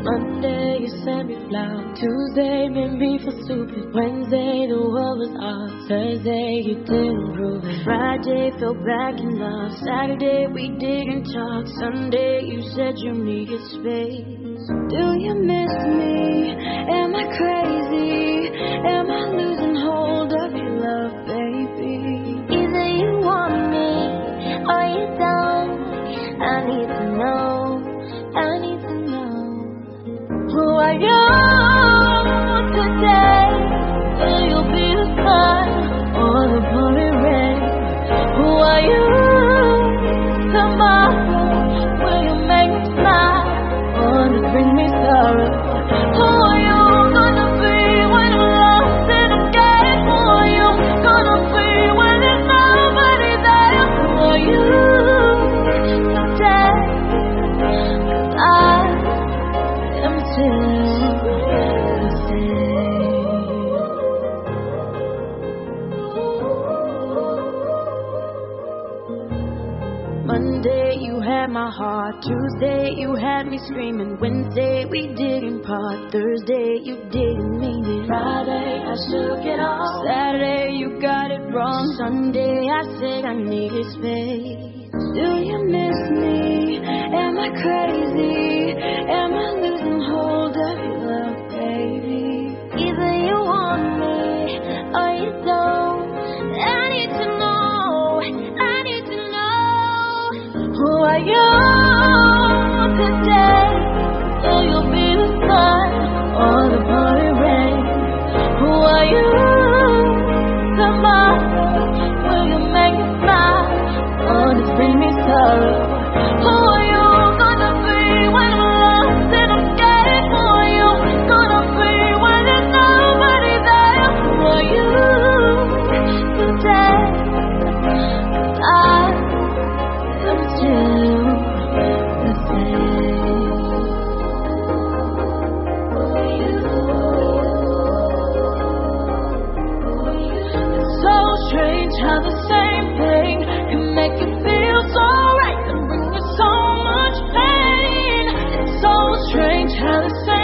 Monday, you sent me flowers. Tuesday, made me feel stupid. Wednesday, the world was off. Thursday, you didn't prove it. Friday, fell back in love. Saturday, we didn't talk. Sunday, you said you needed space. Do you miss me? Am I crazy? Am I losing hold of your love, baby? Either you want me or you don't. I need to know. I need to know. Who are you today? Will you be the sun or the pouring rain? Who are you tomorrow? Will you make me smile or to bring me sorrow? Who are you gonna be when I'm lost in a game? Who are you gonna be when there's nobody there? Who are you today? I am still the same. Monday, you had my heart. Tuesday, you had me screaming. Wednesday, we didn't part. Thursday, you didn't mean it. Friday, I shook it off. Saturday, you got it wrong. Sunday, I said I needed space. Do you miss me? Am I crazy? Am I losing hold of your love, baby? Either you want me or you don't. I need to know. I need to know. Who are you today? Will you be the sun or the pouring rain? Who are you tomorrow? Will you make me smile or just bring me sorrow? Who are you gonna be when I'm lost and I'm scared? Who are you gonna be when there's nobody there? Who are you today? I am still the same. It's so strange how the same thing can make you feel so right and bring you so much pain. It's so strange how the same